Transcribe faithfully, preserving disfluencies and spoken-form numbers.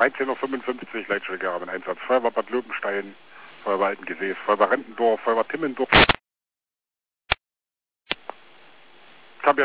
dreizehn Uhr fünfundfünfzig, Leitstelle Gera im Einsatz. Feuerwehr Bad Löwenstein, Feuerwehr Altengesäß, Feuerwehr Rentendorf, Feuerwehr Timmendorf.